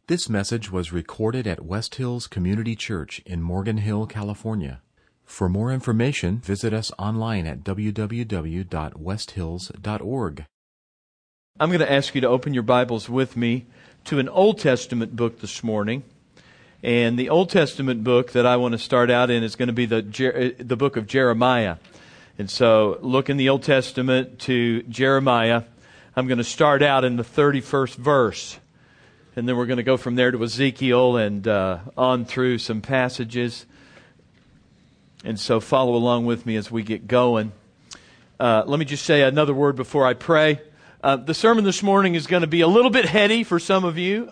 This message was recorded at West Hills Community Church in Morgan Hill, California. For more information, visit us online at www.westhills.org. I'm going to ask you to open your Bibles with me to an Old Testament book this morning. And the Old Testament book that I want to start out in is going to be the book of Jeremiah. And so look in the Old Testament to Jeremiah. I'm going to start out in the 31st verse. And then we're going to go from there to Ezekiel and on through some passages. And so follow along with me as we get going. Let me just say another word before I pray. The sermon this morning is going to be a little bit heady for some of you.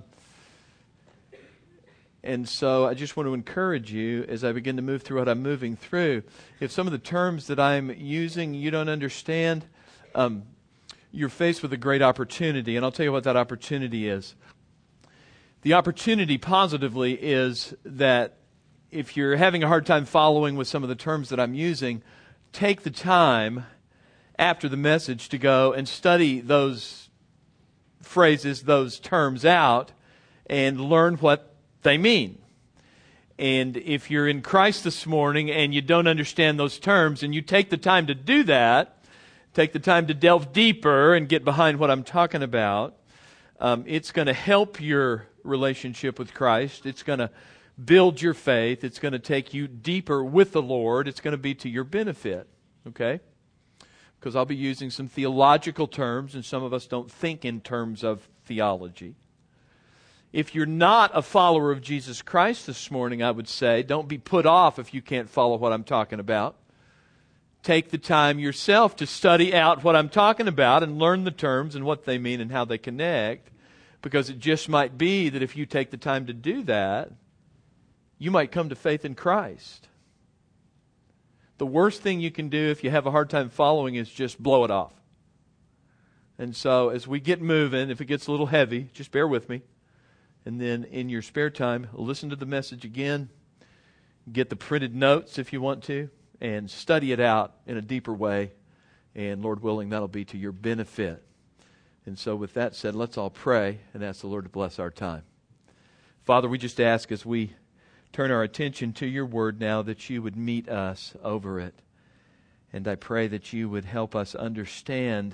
And so I just want to encourage you as I begin to move through what I'm moving through. If some of the terms that I'm using you don't understand, you're faced with a great opportunity. And I'll tell you what that opportunity is. The opportunity positively is that if you're having a hard time following with some of the terms that I'm using, take the time after the message to go and study those phrases, those terms out, and learn what they mean. And if you're in Christ this morning and you don't understand those terms, and you take the time to do that, take the time to delve deeper and get behind what I'm talking about, it's going to help your relationship with Christ. It's going to build your faith. It's going to take you deeper with the Lord. It's going to be to your benefit. Okay? Because I'll be using some theological terms, and some of us don't think in terms of theology. If you're not a follower of Jesus Christ this morning, I would say, don't be put off if you can't follow what I'm talking about. Take the time yourself to study out what I'm talking about and learn the terms and what they mean and how they connect. Because it just might be that if you take the time to do that, you might come to faith in Christ. The worst thing you can do if you have a hard time following is just blow it off. And so as we get moving, if it gets a little heavy, just bear with me. And then in your spare time, listen to the message again. Get the printed notes if you want to. And study it out in a deeper way. And Lord willing, that'll be to your benefit. And so with that said, let's all pray and ask the Lord to bless our time. Father, we just ask as we turn our attention to your word now that you would meet us over it. And I pray that you would help us understand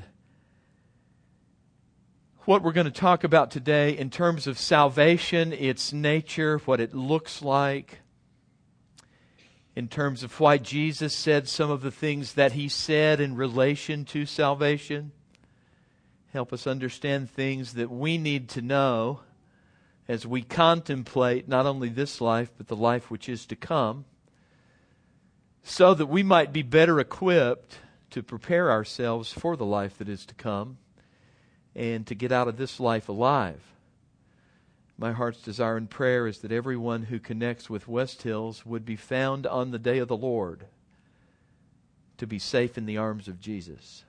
what we're going to talk about today in terms of salvation, its nature, what it looks like, in terms of why Jesus said some of the things that he said in relation to salvation. Help us understand things that we need to know as we contemplate not only this life, but the life which is to come, so that we might be better equipped to prepare ourselves for the life that is to come and to get out of this life alive. My heart's desire and prayer is that everyone who connects with West Hills would be found on the day of the Lord to be safe in the arms of Jesus.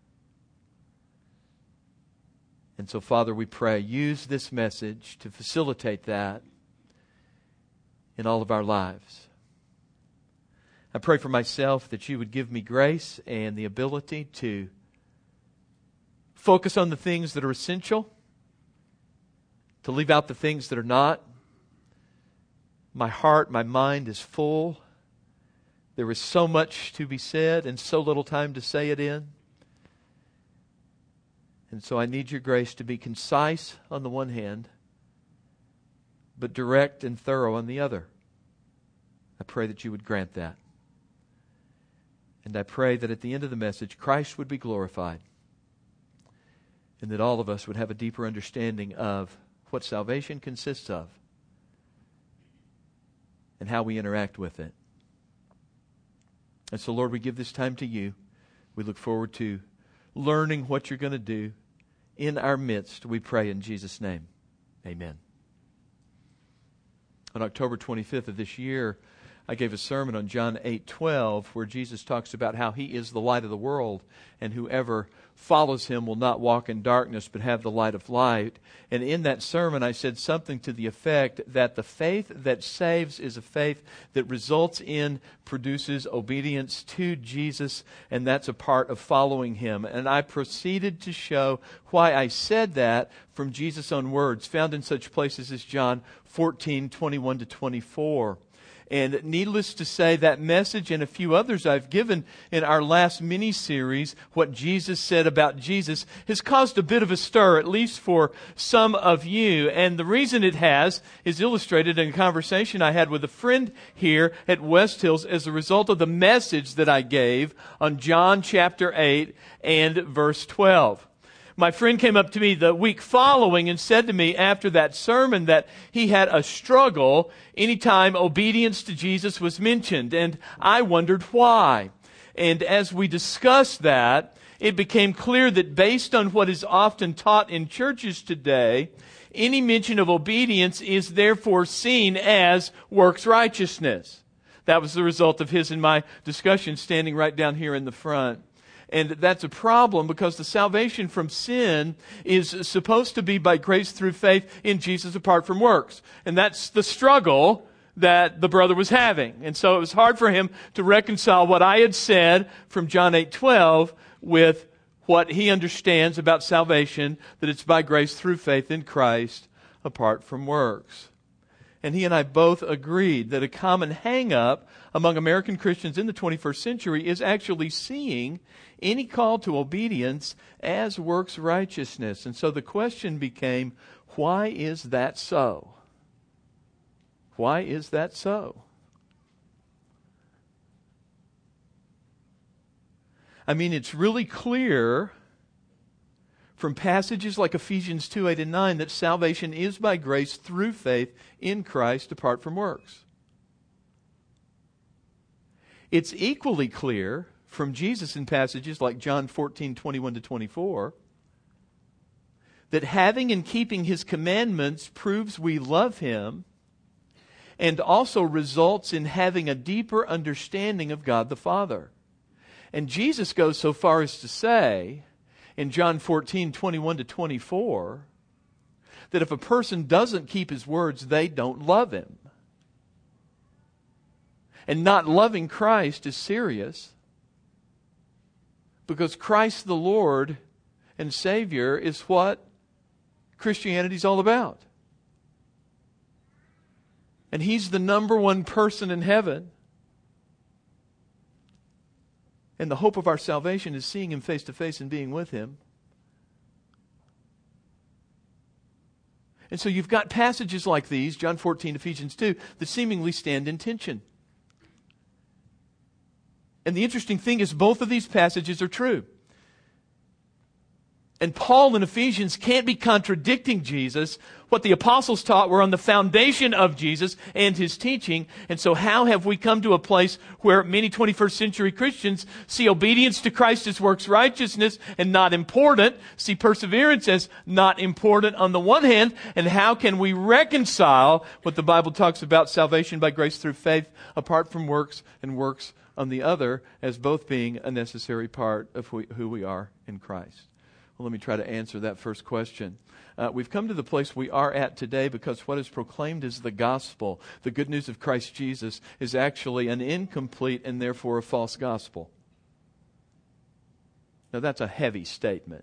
And so, Father, we pray, use this message to facilitate that in all of our lives. I pray for myself that you would give me grace and the ability to focus on the things that are essential, to leave out the things that are not. My heart, my mind is full. There is so much to be said and so little time to say it in. And so I need your grace to be concise on the one hand, but direct and thorough on the other. I pray that you would grant that. And I pray that at the end of the message, Christ would be glorified, and that all of us would have a deeper understanding of what salvation consists of and how we interact with it. And so, Lord, we give this time to you. We look forward to learning what you're going to do in our midst. We pray in Jesus' name. Amen. On October 25th of this year, I gave a sermon on John 8:12 where Jesus talks about how He is the light of the world, and whoever follows Him will not walk in darkness but have the light of light. And in that sermon I said something to the effect that the faith that saves is a faith that results in, produces obedience to Jesus, and that's a part of following Him. And I proceeded to show why I said that from Jesus' own words, found in such places as John 14:21-24. And needless to say, that message and a few others I've given in our last mini-series, What Jesus Said About Jesus, has caused a bit of a stir, at least for some of you. And the reason it has is illustrated in a conversation I had with a friend here at West Hills as a result of the message that I gave on John chapter 8 and verse 12. My friend came up to me the week following and said to me after that sermon that he had a struggle anytime obedience to Jesus was mentioned, and I wondered why. And as we discussed that, it became clear that based on what is often taught in churches today, any mention of obedience is therefore seen as works righteousness. That was the result of his and my discussion standing right down here in the front. And that's a problem because the salvation from sin is supposed to be by grace through faith in Jesus apart from works. And that's the struggle that the brother was having. And so it was hard for him to reconcile what I had said from John 8:12 with what he understands about salvation, that it's by grace through faith in Christ apart from works. And he and I both agreed that a common hang-up among American Christians in the 21st century is actually seeing any call to obedience as works righteousness. And so the question became, why is that so? Why is that so? I mean, it's really clear from passages like Ephesians 2:8 and 9 that salvation is by grace through faith in Christ apart from works. It's equally clear from Jesus in passages like John 14:21-24 that having and keeping His commandments proves we love Him and also results in having a deeper understanding of God the Father. And Jesus goes so far as to say in John 14:21-24 that if a person doesn't keep His words, they don't love Him. And not loving Christ is serious because Christ the Lord and Savior is what Christianity is all about. And He's the number one person in heaven. And the hope of our salvation is seeing Him face to face and being with Him. And so you've got passages like these, John 14, Ephesians 2, that seemingly stand in tension. And the interesting thing is both of these passages are true. And Paul in Ephesians can't be contradicting Jesus. What the apostles taught were on the foundation of Jesus and His teaching. And so how have we come to a place where many 21st century Christians see obedience to Christ as works righteousness and not important, see perseverance as not important on the one hand, and how can we reconcile what the Bible talks about salvation by grace through faith apart from works and works on the other as both being a necessary part of who we are in Christ? Well, let me try to answer that first question. We've come to the place we are at today because what is proclaimed as the gospel, the good news of Christ Jesus, is actually an incomplete and therefore a false gospel. Now, that's a heavy statement,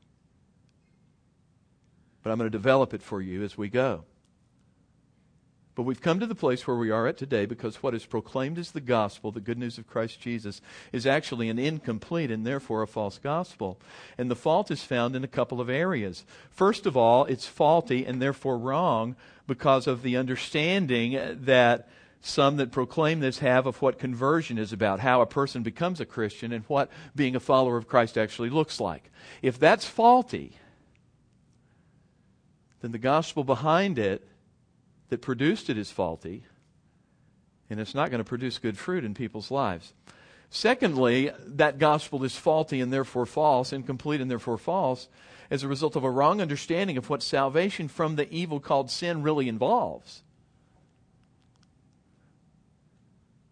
but I'm going to develop it for you as we go. But we've come to the place where we are at today because what is proclaimed as the gospel, the good news of Christ Jesus, is actually an incomplete and therefore a false gospel. And the fault is found in a couple of areas. First of all, it's faulty and therefore wrong because of the understanding that some that proclaim this have of what conversion is about, how a person becomes a Christian and what being a follower of Christ actually looks like. If that's faulty, then the gospel behind it that produced it is faulty, and it's not going to produce good fruit in people's lives. Secondly, that gospel is faulty and therefore false, incomplete and therefore false, as a result of a wrong understanding of what salvation from the evil called sin really involves.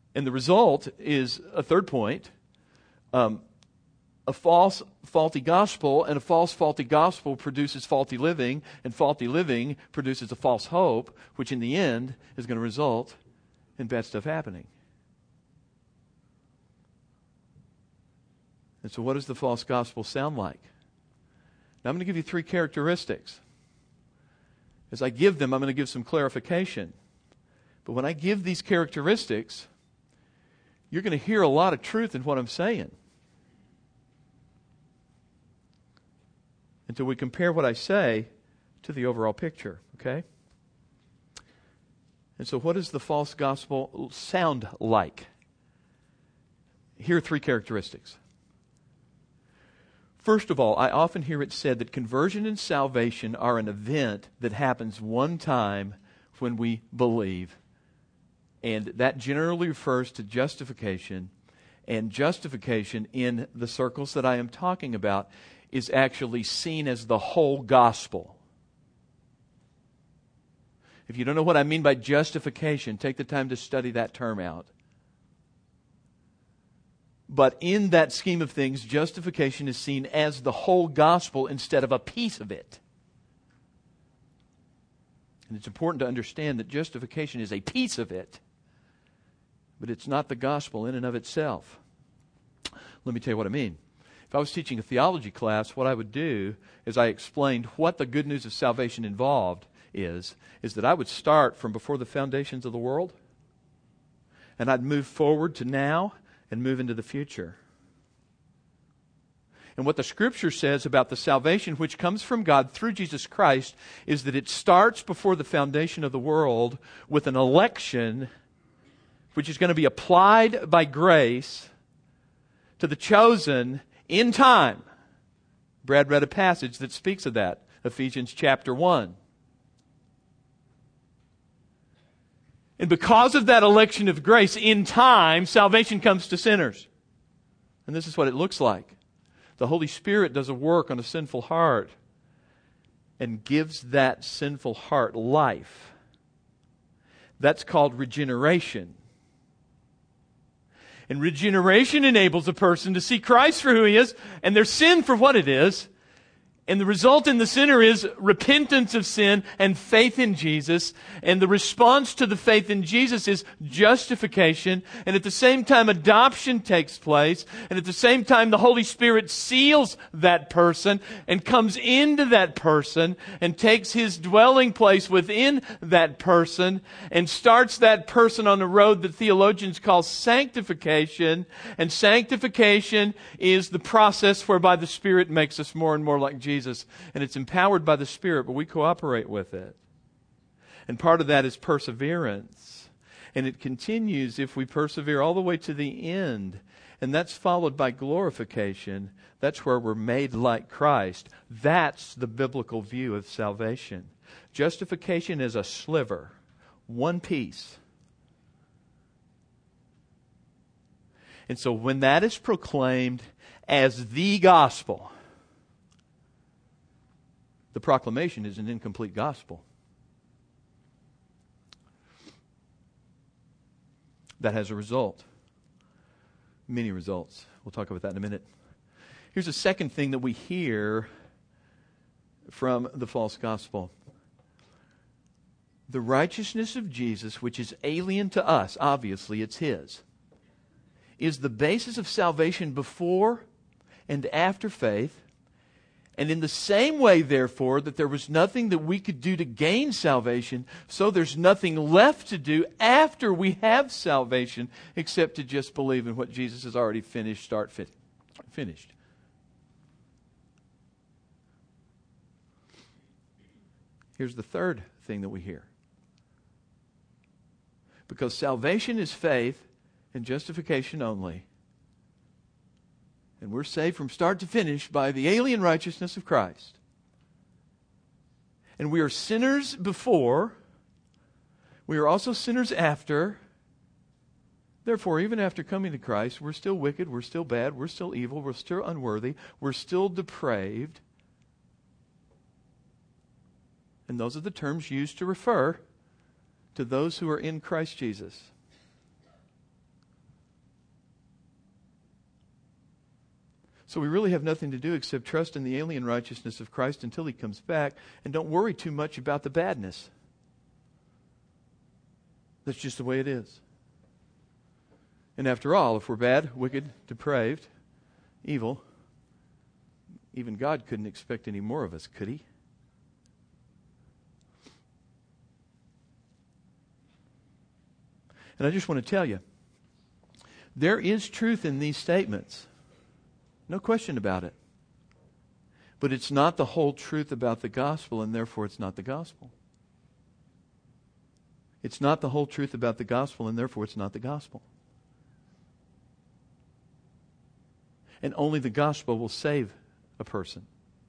And the result is a third point, a false, faulty gospel, and a false, faulty gospel produces faulty living, and faulty living produces a false hope, which in the end is going to result in bad stuff happening. And so what does the false gospel sound like? Now I'm going to give you 3 characteristics. As I give them, I'm going to give some clarification. But when I give these characteristics, you're going to hear a lot of truth in what I'm saying. Until we compare what I say to the overall picture, okay? And so what does the false gospel sound like? Here are 3 characteristics. First of all, I often hear it said that conversion and salvation are an event that happens one time when we believe. And that generally refers to justification. And justification in the circles that I am talking about is actually seen as the whole gospel. If you don't know what I mean by justification, take the time to study that term out. But in that scheme of things, justification is seen as the whole gospel instead of a piece of it. And it's important to understand that justification is a piece of it, but it's not the gospel in and of itself. Let me tell you what I mean. If I was teaching a theology class, what I would do is I explained what the good news of salvation involved is that I would start from before the foundations of the world, and I'd move forward to now and move into the future. And what the Scripture says about the salvation which comes from God through Jesus Christ is that it starts before the foundation of the world with an election which is going to be applied by grace to the chosen in time. Brad read a passage that speaks of that, Ephesians chapter 1. And because of that election of grace in time, salvation comes to sinners. And this is what it looks like. The Holy Spirit does a work on a sinful heart and gives that sinful heart life. That's called regeneration. And regeneration enables a person to see Christ for who He is and their sin for what it is. And the result in the sinner is repentance of sin and faith in Jesus. And the response to the faith in Jesus is justification. And at the same time, adoption takes place. And at the same time, the Holy Spirit seals that person and comes into that person and takes His dwelling place within that person and starts that person on a road that theologians call sanctification. And sanctification is the process whereby the Spirit makes us more and more like Jesus. And it's empowered by the Spirit, but we cooperate with it. And part of that is perseverance. And it continues if we persevere all the way to the end. And that's followed by glorification. That's where we're made like Christ. That's the biblical view of salvation. Justification is a sliver, one piece. And so when that is proclaimed as the gospel, the proclamation is an incomplete gospel. That has a result. Many results. We'll talk about that in a minute. Here's a second thing that we hear from the false gospel. The righteousness of Jesus, which is alien to us, obviously it's His, is the basis of salvation before and after faith. And in the same way, therefore, that there was nothing that we could do to gain salvation, so there's nothing left to do after we have salvation except to just believe in what Jesus has already finished, finished. Here's the third thing that we hear. Because salvation is faith and justification only, and we're saved from start to finish by the alien righteousness of Christ. And we are sinners before. We are also sinners after. Therefore, even after coming to Christ, we're still wicked, we're still bad, we're still evil, we're still unworthy, we're still depraved. And those are the terms used to refer to those who are in Christ Jesus. So we really have nothing to do except trust in the alien righteousness of Christ until He comes back, and don't worry too much about the badness. That's just the way it is. And after all, if we're bad, wicked, depraved, evil, even God couldn't expect any more of us, could He? And I just want to tell you, there is truth in these statements. No question about it. But it's not the whole truth about the gospel, and therefore it's not the gospel. It's not the whole truth about the gospel, and therefore it's not the gospel. And only the gospel will save a person.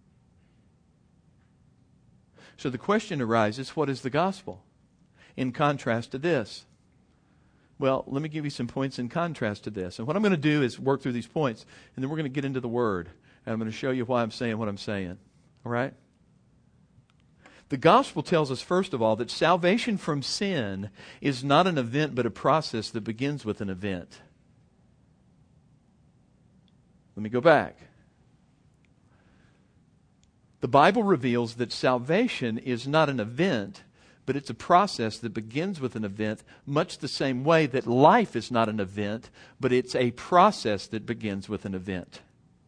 So the question arises, what is the gospel? In contrast to this. Well, let me give you some points in contrast to this. And what I'm going to do is work through these points, and then we're going to get into the Word. And I'm going to show you why I'm saying what I'm saying. All right? The gospel tells us, first of all, that salvation from sin is not an event, but a process that begins with an event. Let me go back. The Bible reveals that salvation is not an event, but it's a process that begins with an event, much the same way that life is not an event, but it's a process that begins with an event.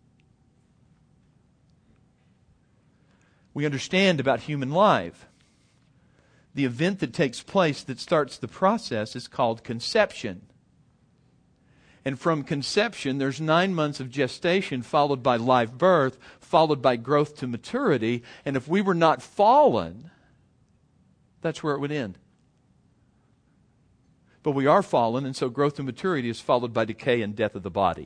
We understand about human life. The event that takes place that starts the process is called conception. And from conception, there's 9 months of gestation, followed by live birth, followed by growth to maturity. And if we were not fallen, that's where it would end. But we are fallen, and so growth to maturity is followed by decay and death of the body.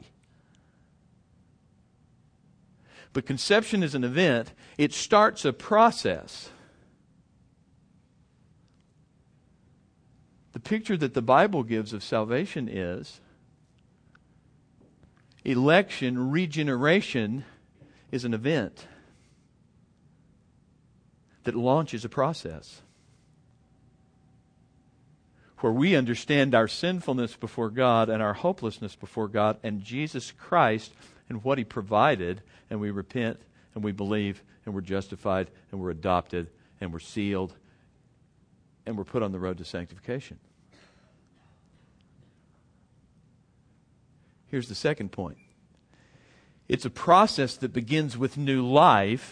But conception is an event. It starts a process. The picture that the Bible gives of salvation is election, regeneration is an event that launches a process where we understand our sinfulness before God and our hopelessness before God and Jesus Christ and what He provided, and we repent and we believe and we're justified and we're adopted and we're sealed and we're put on the road to sanctification. Here's the second point. It's a process that begins with new life.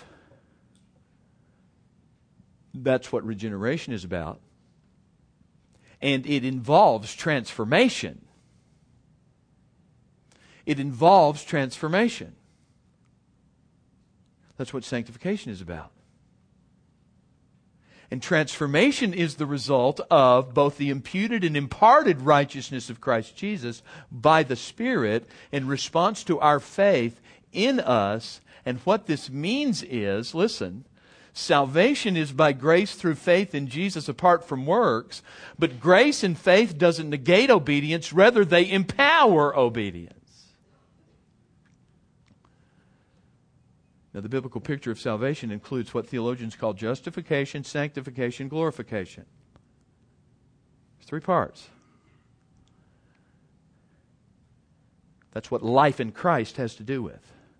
That's what regeneration is about. And it involves transformation. It involves transformation. That's what sanctification is about. And transformation is the result of both the imputed and imparted righteousness of Christ Jesus by the Spirit in response to our faith in us. And what this means is, listen, salvation is by grace through faith in Jesus apart from works, but grace and faith doesn't negate obedience, rather they empower obedience. Now, the biblical picture of salvation includes what theologians call justification, sanctification, glorification. There's 3 parts. That's what life in Christ has to do with.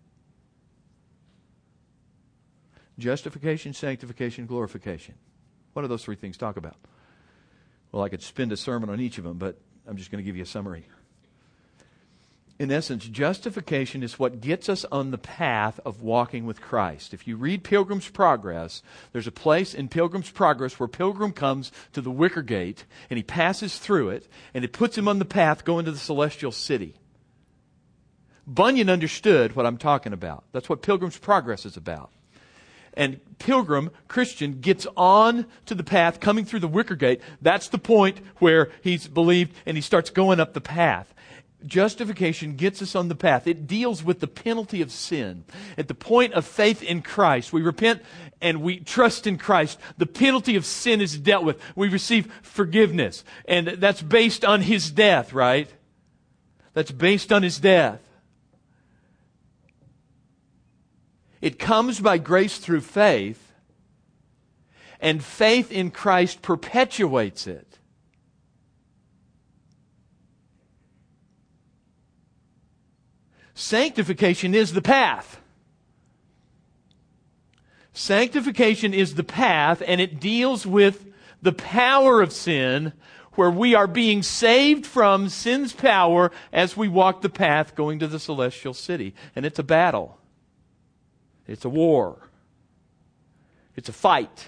Justification, sanctification, glorification. What do those 3 things talk about? Well, I could spend a sermon on each of them, but I'm just going to give you a summary. In essence, justification is what gets us on the path of walking with Christ. If you read Pilgrim's Progress, there's a place in Pilgrim's Progress where Pilgrim comes to the wicker gate and he passes through it and it puts him on the path going to the celestial city. Bunyan understood what I'm talking about. That's what Pilgrim's Progress is about. And Pilgrim, Christian, gets on to the path coming through the wicker gate. That's the point where he's believed and he starts going up the path. Justification gets us on the path. It deals with the penalty of sin. At the point of faith in Christ, we repent and we trust in Christ. The penalty of sin is dealt with. We receive forgiveness. And that's based on His death, right? That's based on His death. It comes by grace through faith, and faith in Christ perpetuates it. Sanctification is the path. Sanctification is the path, and it deals with the power of sin, where we are being saved from sin's power as we walk the path going to the celestial city. And it's a battle. It's a war. It's a fight.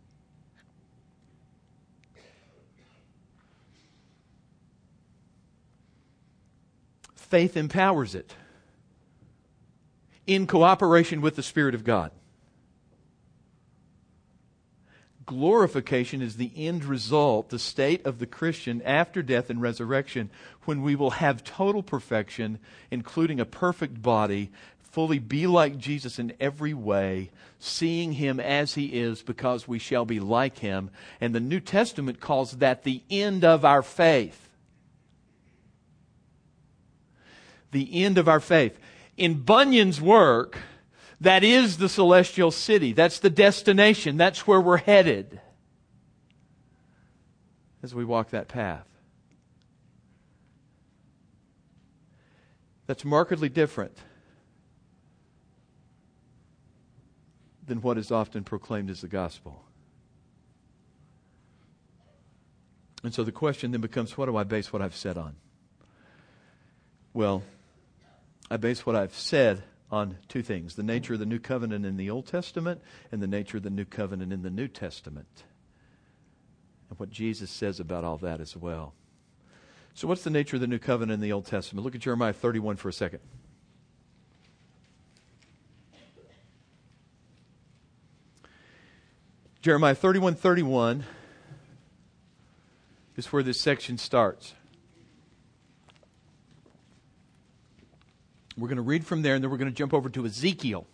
Faith empowers it in cooperation with the Spirit of God. Glorification is the end result, the state of the Christian after death and resurrection, when we will have total perfection, including a perfect body, fully be like Jesus in every way, seeing Him as He is, because we shall be like Him. And the New Testament calls that the end of our faith. The end of our faith. In Bunyan's work, that is the celestial city. That's the destination. That's where we're headed as we walk that path. That's markedly different than what is often proclaimed as the gospel. And so the question then becomes, what do I base what I've said on? Well, I base what I've said on two things: the nature of the new covenant in the Old Testament and the nature of the new covenant in the New Testament. And what Jesus says about all that as well. So what's the nature of the new covenant in the Old Testament? Look at Jeremiah 31 for a second. Jeremiah 31:31 is where this section starts. We're going to read from there, and then we're going to jump over to Ezekiel.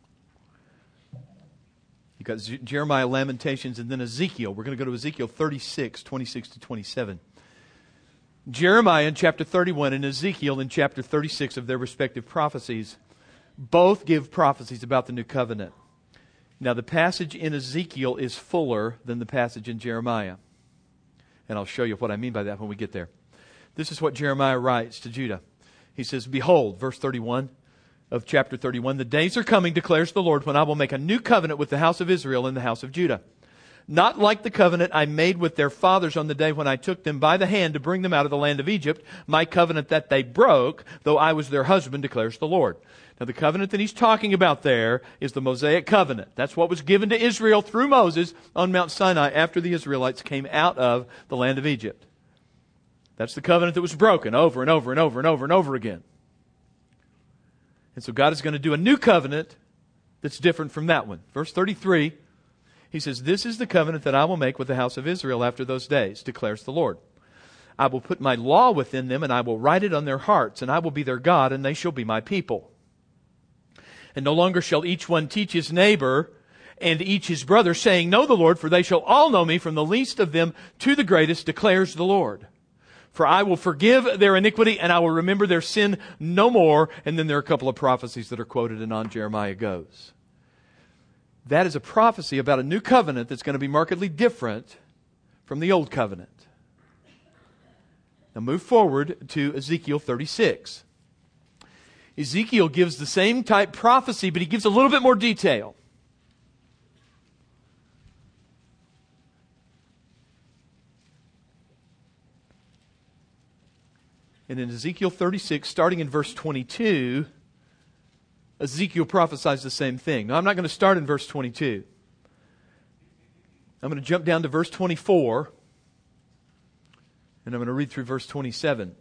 You've got Jeremiah, Lamentations, and then Ezekiel. We're going to go to Ezekiel 36, 26 to 27. Jeremiah in chapter 31 and Ezekiel in chapter 36 of their respective prophecies both give prophecies about the new covenant. Now, the passage in Ezekiel is fuller than the passage in Jeremiah. And I'll show you what I mean by that when we get there. This is what Jeremiah writes to Judah. He says, "Behold," verse 31 of chapter 31, "the days are coming, declares the Lord, when I will make a new covenant with the house of Israel and the house of Judah. Not like the covenant I made with their fathers on the day when I took them by the hand to bring them out of the land of Egypt, my covenant that they broke, though I was their husband, declares the Lord." Now, the covenant that he's talking about there is the Mosaic covenant. That's what was given to Israel through Moses on Mount Sinai after the Israelites came out of the land of Egypt. That's the covenant that was broken over and over and over and over and over again. And so God is going to do a new covenant that's different from that one. Verse 33, he says, "This is the covenant that I will make with the house of Israel after those days, declares the Lord. I will put my law within them, and I will write it on their hearts, and I will be their God, and they shall be my people. And no longer shall each one teach his neighbor and each his brother, saying, Know the Lord, for they shall all know me, from the least of them to the greatest, declares the Lord. For I will forgive their iniquity, and I will remember their sin no more." And then there are a couple of prophecies that are quoted, and on Jeremiah goes. That is a prophecy about a new covenant that's going to be markedly different from the old covenant. Now move forward to Ezekiel 36. Ezekiel gives the same type prophecy, but he gives a little bit more detail. And in Ezekiel 36, starting in verse 22, Ezekiel prophesies the same thing. Now, I'm not going to start in verse 22. I'm going to jump down to verse 24, and I'm going to read through verse 27.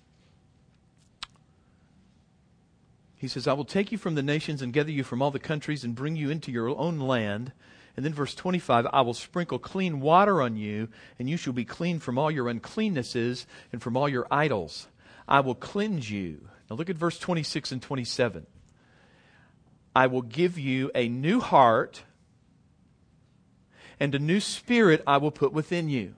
He says, "I will take you from the nations and gather you from all the countries and bring you into your own land." And then verse 25, "I will sprinkle clean water on you, and you shall be clean from all your uncleannesses and from all your idols. I will cleanse you." Now look at verse 26 and 27. "I will give you a new heart, and a new spirit I will put within you.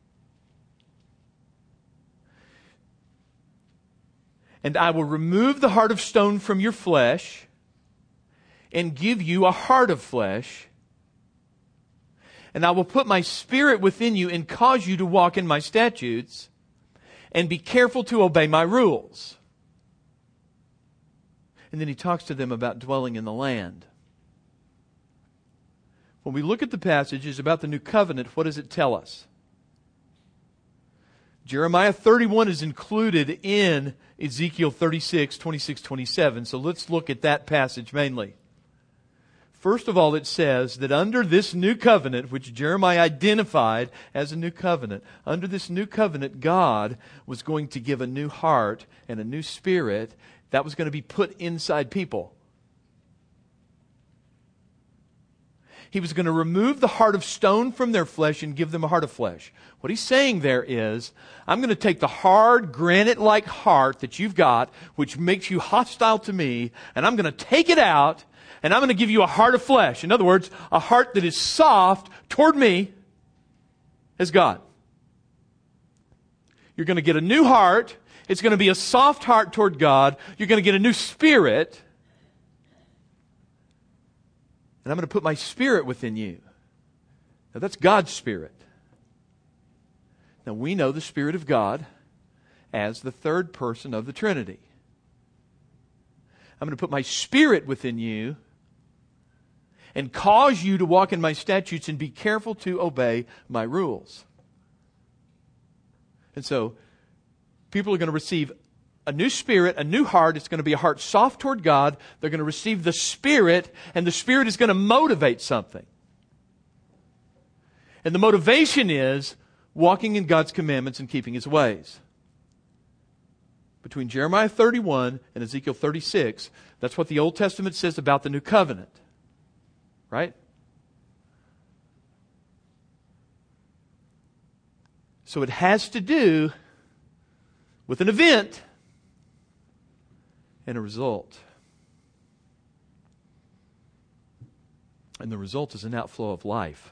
And I will remove the heart of stone from your flesh, and give you a heart of flesh. And I will put my spirit within you and cause you to walk in my statutes and be careful to obey my rules." And then he talks to them about dwelling in the land. When we look at the passages about the new covenant, what does it tell us? Jeremiah 31 is included in Ezekiel 36, 26, 27. So let's look at that passage mainly. First of all, it says that under this new covenant, which Jeremiah identified as a new covenant, under this new covenant, God was going to give a new heart and a new spirit that was going to be put inside people. He was going to remove the heart of stone from their flesh and give them a heart of flesh. What he's saying there is, I'm going to take the hard, granite-like heart that you've got, which makes you hostile to me, and I'm going to take it out, and I'm going to give you a heart of flesh. In other words, a heart that is soft toward me as God. You're going to get a new heart. It's going to be a soft heart toward God. You're going to get a new spirit. And I'm going to put my spirit within you. Now that's God's spirit. Now we know the Spirit of God as the third person of the Trinity. I'm going to put my spirit within you and cause you to walk in my statutes and be careful to obey my rules. And so, people are going to receive a new spirit, a new heart. It's going to be a heart soft toward God. They're going to receive the Spirit, and the Spirit is going to motivate something. And the motivation is walking in God's commandments and keeping His ways. Between Jeremiah 31 and Ezekiel 36, that's what the Old Testament says about the new covenant. Right? So it has to do with an event and a result. And the result is an outflow of life.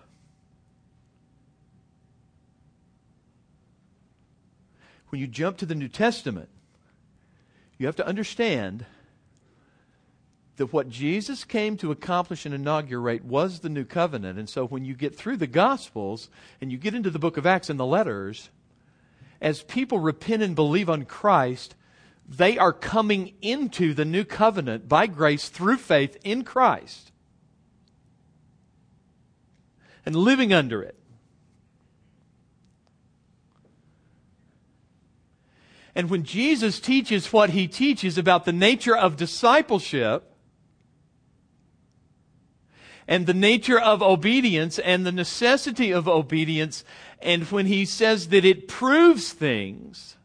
When you jump to the New Testament, you have to understand that what Jesus came to accomplish and inaugurate was the new covenant. And so when you get through the Gospels and you get into the book of Acts and the letters, as people repent and believe on Christ, they are coming into the new covenant by grace through faith in Christ and living under it. And when Jesus teaches what He teaches about the nature of discipleship and the nature of obedience and the necessity of obedience, and when He says that it proves things,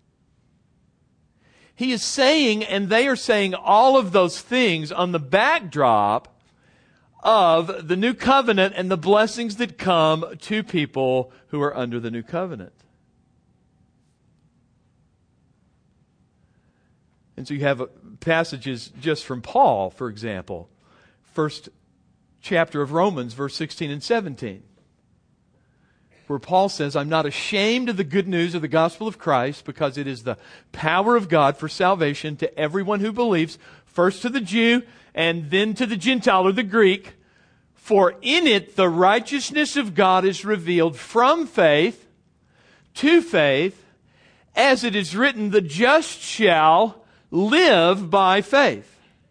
He is saying, and they are saying all of those things on the backdrop of the new covenant and the blessings that come to people who are under the new covenant. And so you have passages just from Paul, for example. First chapter of Romans, verse 16 and 17. Where Paul says, I'm not ashamed of the good news of the gospel of Christ, because it is the power of God for salvation to everyone who believes, first to the Jew and then to the Gentile or the Greek. For in it the righteousness of God is revealed from faith to faith, as it is written, the just shall live by faith.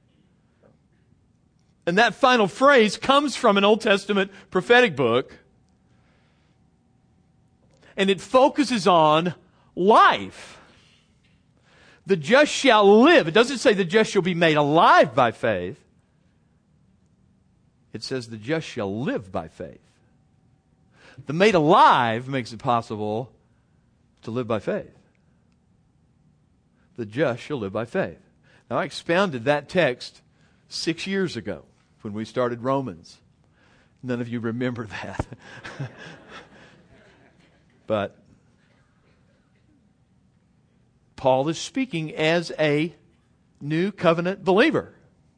And that final phrase comes from an Old Testament prophetic book. And it focuses on life. The just shall live. It doesn't say the just shall be made alive by faith. It says the just shall live by faith. The made alive makes it possible to live by faith. The just shall live by faith. Now, I expounded that text 6 years ago when we started Romans. None of you remember that. But Paul is speaking as a new covenant believer.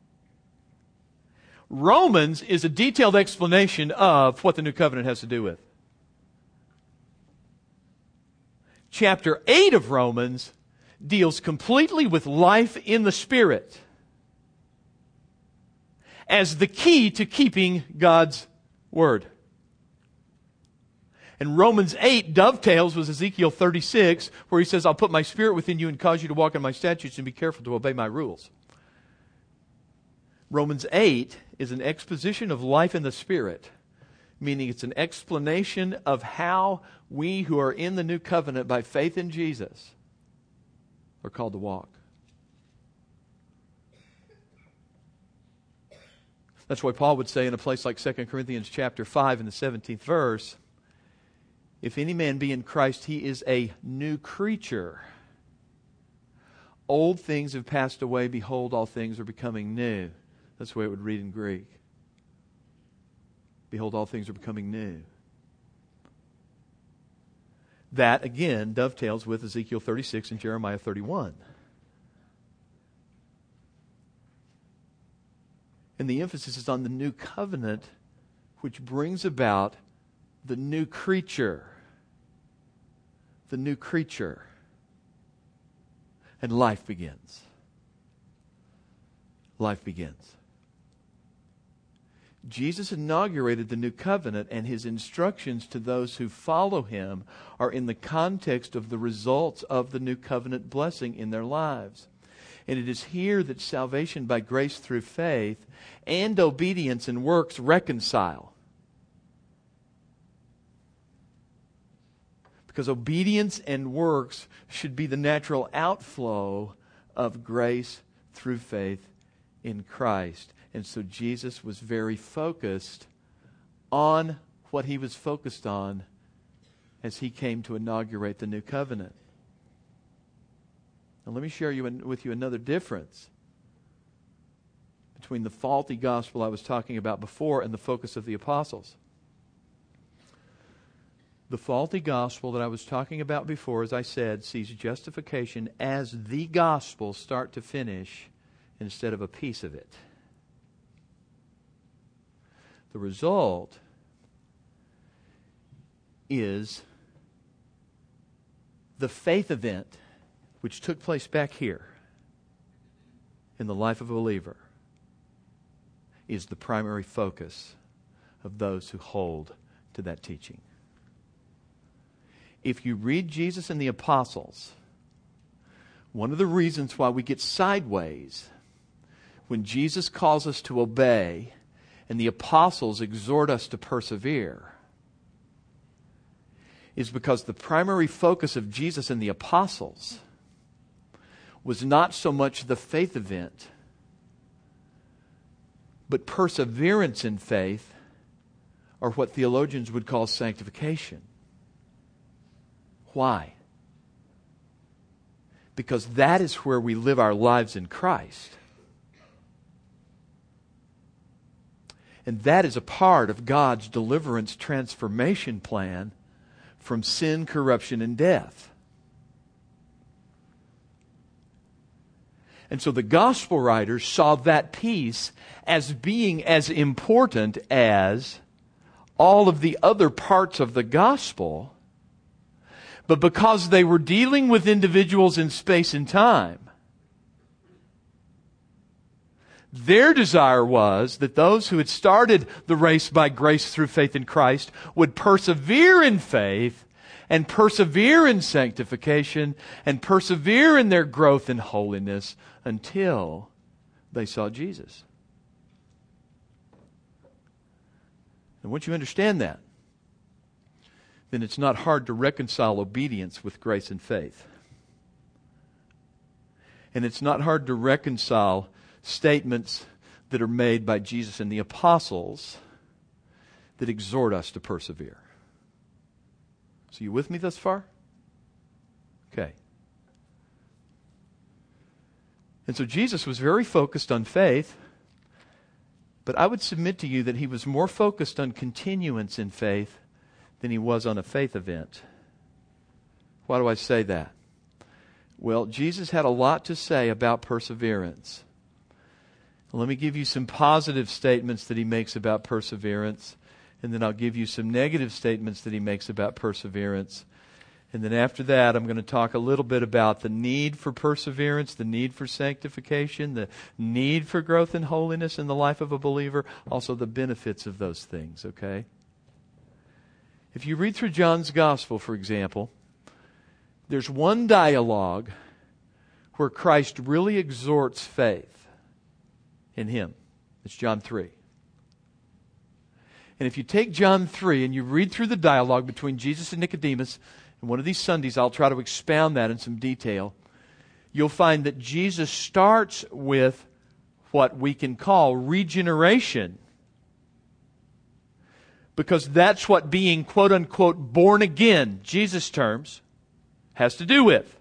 Romans is a detailed explanation of what the new covenant has to do with. Chapter 8 of Romans deals completely with life in the Spirit as the key to keeping God's Word. And Romans 8 dovetails with Ezekiel 36, where he says, I'll put my Spirit within you and cause you to walk in my statutes and be careful to obey my rules. Romans 8 is an exposition of life in the Spirit, meaning it's an explanation of how we who are in the new covenant by faith in Jesus are called to walk. That's why Paul would say in a place like 2 Corinthians chapter 5 in the 17th verse, if any man be in Christ, he is a new creature. Old things have passed away. Behold, all things are becoming new. That's the way it would read in Greek. Behold, all things are becoming new. That, again, dovetails with Ezekiel 36 and Jeremiah 31. And the emphasis is on the new covenant, which brings about the new creature. The new creature. And life begins. Life begins. Jesus inaugurated the new covenant, and His instructions to those who follow Him are in the context of the results of the new covenant blessing in their lives. And it is here that salvation by grace through faith and obedience and works reconcile. Because obedience and works should be the natural outflow of grace through faith in Christ. And so Jesus was very focused on what He was focused on as He came to inaugurate the new covenant. Now let me share with you another difference between the faulty gospel I was talking about before and the focus of the apostles. The faulty gospel that I was talking about before, as I said, sees justification as the gospel start to finish instead of a piece of it. The result is the faith event which took place back here in the life of a believer is the primary focus of those who hold to that teaching. If you read Jesus and the apostles, one of the reasons why we get sideways when Jesus calls us to obey and the apostles exhort us to persevere is because the primary focus of Jesus and the apostles was not so much the faith event, but perseverance in faith, or what theologians would call sanctification. Why? Because that is where we live our lives in Christ. And that is a part of God's deliverance transformation plan from sin, corruption, and death. And so the gospel writers saw that piece as being as important as all of the other parts of the gospel. But because they were dealing with individuals in space and time, their desire was that those who had started the race by grace through faith in Christ would persevere in faith and persevere in sanctification and persevere in their growth in holiness until they saw Jesus. And once you understand that, then it's not hard to reconcile obedience with grace and faith. And it's not hard to reconcile statements that are made by Jesus and the apostles that exhort us to persevere. So you with me thus far? Okay. And so Jesus was very focused on faith, but I would submit to you that He was more focused on continuance in faith than He was on a faith event. Why do I say that? Well, Jesus had a lot to say about perseverance. Let me give you some positive statements that He makes about perseverance, and then I'll give you some negative statements that He makes about perseverance. And then after that, I'm going to talk a little bit about the need for perseverance, the need for sanctification, the need for growth in holiness in the life of a believer, also the benefits of those things, okay? If you read through John's Gospel, for example, there's one dialogue where Christ really exhorts faith in Him. It's John 3. And if you take John 3 and you read through the dialogue between Jesus and Nicodemus, and one of these Sundays I'll try to expound that in some detail, you'll find that Jesus starts with what we can call regeneration. Because that's what being, quote unquote, born again, Jesus' terms, has to do with.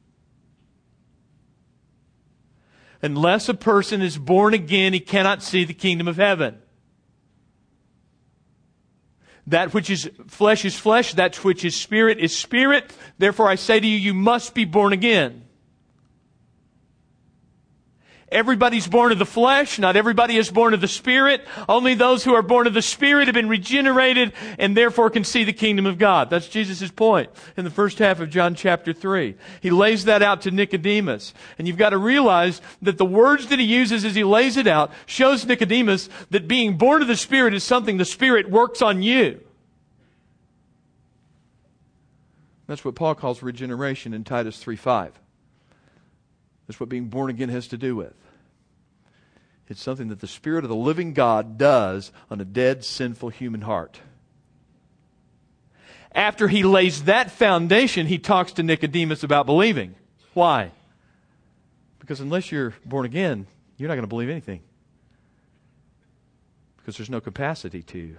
Unless a person is born again, he cannot see the kingdom of heaven. That which is flesh, that which is spirit. Therefore I say to you, you must be born again. Everybody's born of the flesh. Not everybody is born of the Spirit. Only those who are born of the Spirit have been regenerated and therefore can see the kingdom of God. That's Jesus' point in the first half of John chapter 3. He lays that out to Nicodemus. And you've got to realize that the words that he uses as he lays it out shows Nicodemus that being born of the Spirit is something the Spirit works on you. That's what Paul calls regeneration in Titus 3:5. That's what being born again has to do with. It's something that the Spirit of the living God does on a dead, sinful human heart. After he lays that foundation, he talks to Nicodemus about believing. Why? Because unless you're born again, you're not going to believe anything. Because there's no capacity to.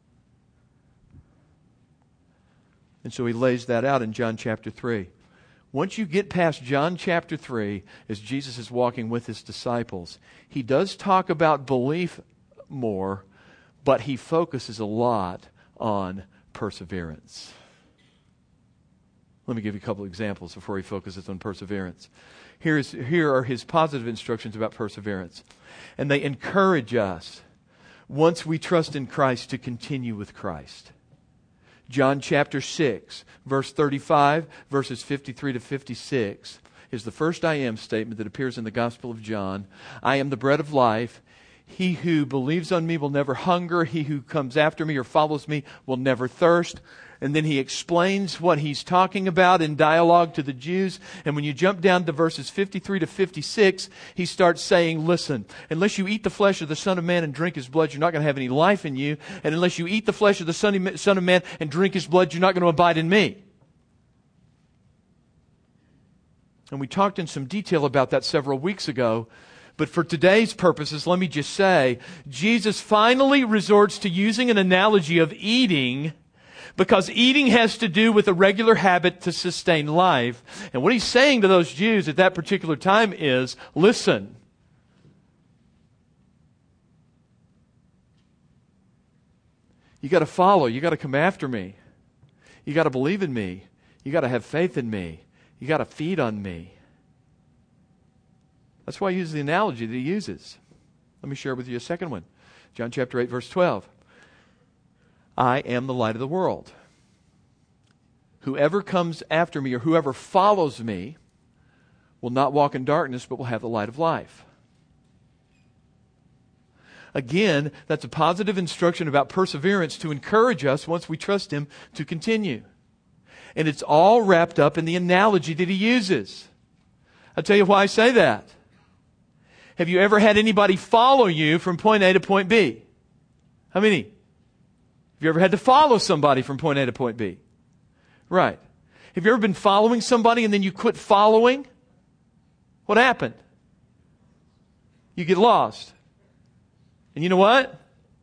And so he lays that out in John chapter 3. Once you get past John chapter 3, as Jesus is walking with his disciples, he does talk about belief more, but he focuses a lot on perseverance. Let me give you a couple examples before he focuses on perseverance. Here are his positive instructions about perseverance. And they encourage us, once we trust in Christ, to continue with Christ. John chapter 6, verse 35, verses 53 to 56 is the first I am statement that appears in the Gospel of John. I am the bread of life. He who believes on me will never hunger. He who comes after me or follows me will never thirst. And then he explains what he's talking about in dialogue to the Jews. And when you jump down to verses 53 to 56, he starts saying, listen, unless you eat the flesh of the Son of Man and drink his blood, you're not going to have any life in you. And unless you eat the flesh of the Son of Man and drink his blood, you're not going to abide in me. And we talked in some detail about that several weeks ago. But for today's purposes, let me just say, Jesus finally resorts to using an analogy of eating, because eating has to do with a regular habit to sustain life. And what he's saying to those Jews at that particular time is, listen, you got to follow, you got to come after me. You got to believe in me. You got to have faith in me. You got to feed on me. That's why he uses the analogy that he uses. Let me share with you a second one. John chapter 8, verse 12. I am the light of the world. Whoever comes after me or whoever follows me will not walk in darkness, but will have the light of life. Again, that's a positive instruction about perseverance to encourage us, once we trust him, to continue. And it's all wrapped up in the analogy that he uses. I'll tell you why I say that. Have you ever had anybody follow you from point A to point B? How many? Have you ever had to follow somebody from point A to point B? Right. Have you ever been following somebody and then you quit following? What happened? You get lost. And you know what?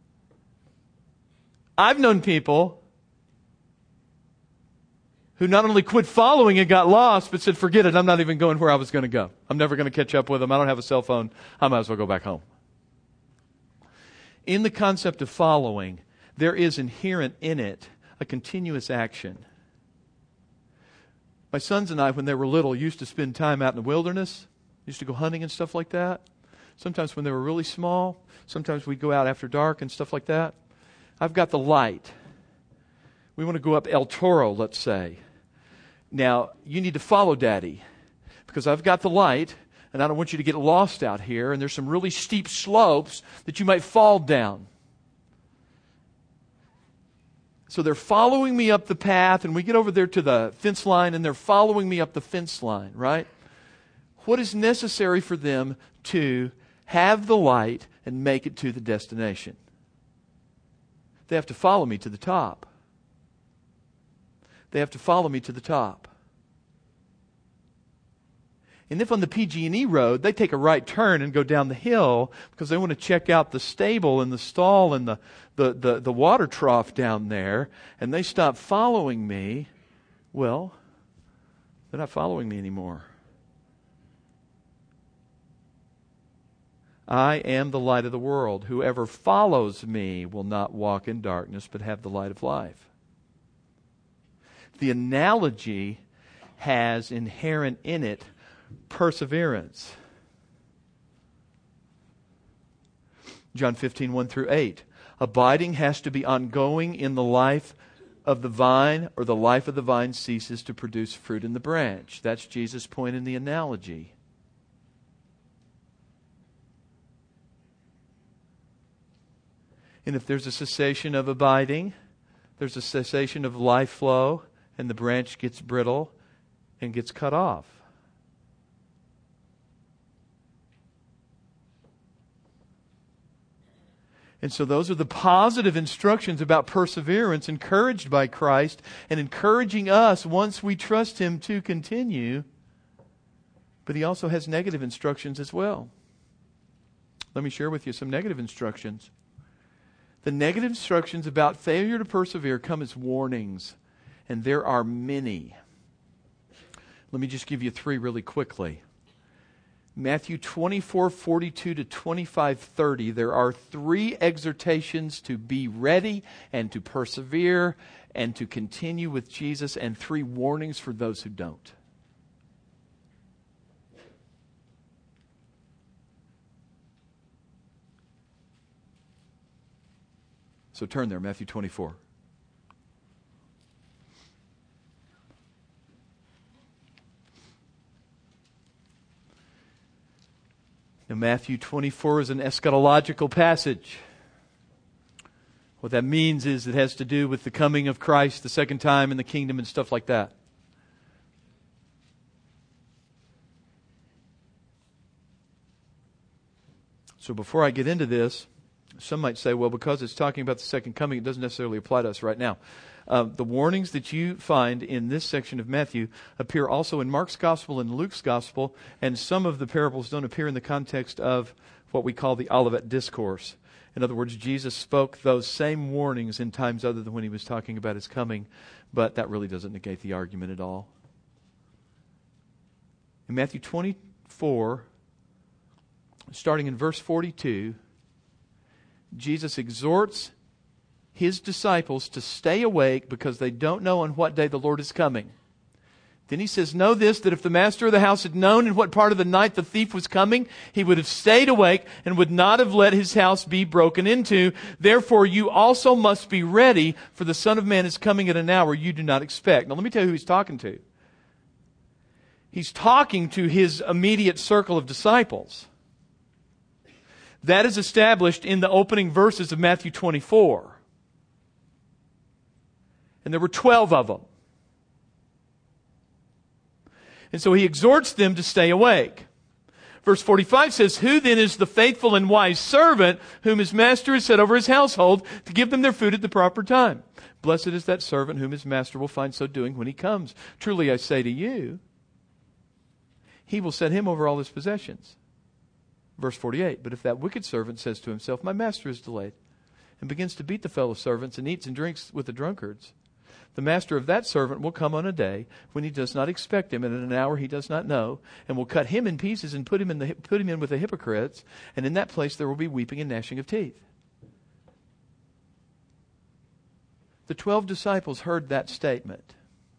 I've known people who not only quit following and got lost, but said, forget it, I'm not even going where I was going to go. I'm never going to catch up with them. I don't have a cell phone. I might as well go back home. In the concept of following, there is inherent in it a continuous action. My sons and I, when they were little, used to spend time out in the wilderness. Used to go hunting and stuff like that. Sometimes when they were really small, sometimes we'd go out after dark and stuff like that. I've got the light. We want to go up El Toro, let's say. Now, you need to follow Daddy, because I've got the light, and I don't want you to get lost out here, and there's some really steep slopes that you might fall down. So they're following me up the path, and we get over there to the fence line, and they're following me up the fence line, right? What is necessary for them to have the light, and make it to the destination. They have to follow me to the top. They have to follow me to the top. And if on the PG&E road, they take a right turn and go down the hill because they want to check out the stable and the stall and the water trough down there, and they stop following me, well, they're not following me anymore. I am the light of the world. Whoever follows me will not walk in darkness, but have the light of life. The analogy has inherent in it perseverance. John 15, 1 through 8. Abiding has to be ongoing in the life of the vine, or the life of the vine ceases to produce fruit in the branch. That's Jesus' point in the analogy. And if there's a cessation of abiding, there's a cessation of life flow, and the branch gets brittle and gets cut off. And so those are the positive instructions about perseverance encouraged by Christ and encouraging us once we trust Him to continue. But He also has negative instructions as well. Let me share with you some negative instructions. The negative instructions about failure to persevere come as warnings, and there are many. Let me just give you three really quickly. Matthew 24:42 to 25:30, there are three exhortations to be ready and to persevere and to continue with Jesus, and three warnings for those who don't. So turn there, Matthew 24. Now, Matthew 24 is an eschatological passage. What that means is it has to do with the coming of Christ the second time in the kingdom and stuff like that. So before I get into this, some might say, well, because it's talking about the second coming, it doesn't necessarily apply to us right now. The warnings that you find in this section of Matthew appear also in Mark's Gospel and Luke's Gospel, and some of the parables don't appear in the context of what we call the Olivet Discourse. In other words, Jesus spoke those same warnings in times other than when He was talking about His coming, but that really doesn't negate the argument at all. In Matthew 24, starting in verse 42, Jesus exhorts His disciples to stay awake because they don't know on what day the Lord is coming. Then He says, know this, that if the master of the house had known in what part of the night the thief was coming, he would have stayed awake and would not have let his house be broken into. Therefore, you also must be ready, for the Son of Man is coming at an hour you do not expect. Now, let me tell you who He's talking to. He's talking to His immediate circle of disciples. That is established in the opening verses of Matthew 24. And there were 12 of them. And so He exhorts them to stay awake. Verse 45 says, who then is the faithful and wise servant whom his master has set over his household to give them their food at the proper time? Blessed is that servant whom his master will find so doing when he comes. Truly I say to you, he will set him over all his possessions. Verse 48, but if that wicked servant says to himself, my master is delayed, and begins to beat the fellow servants and eats and drinks with the drunkards, the master of that servant will come on a day when he does not expect him, and at an hour he does not know, and will cut him in pieces and put him in with the hypocrites, and in that place there will be weeping and gnashing of teeth. The 12 disciples heard that statement.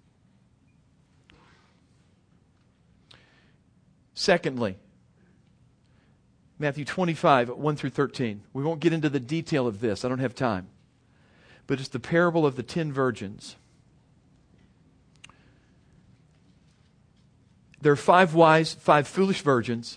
Secondly, Matthew 25, 1 through 13. We won't get into the detail of this. I don't have time. But it's the parable of the 10 virgins. There are 5 wise, 5 foolish virgins.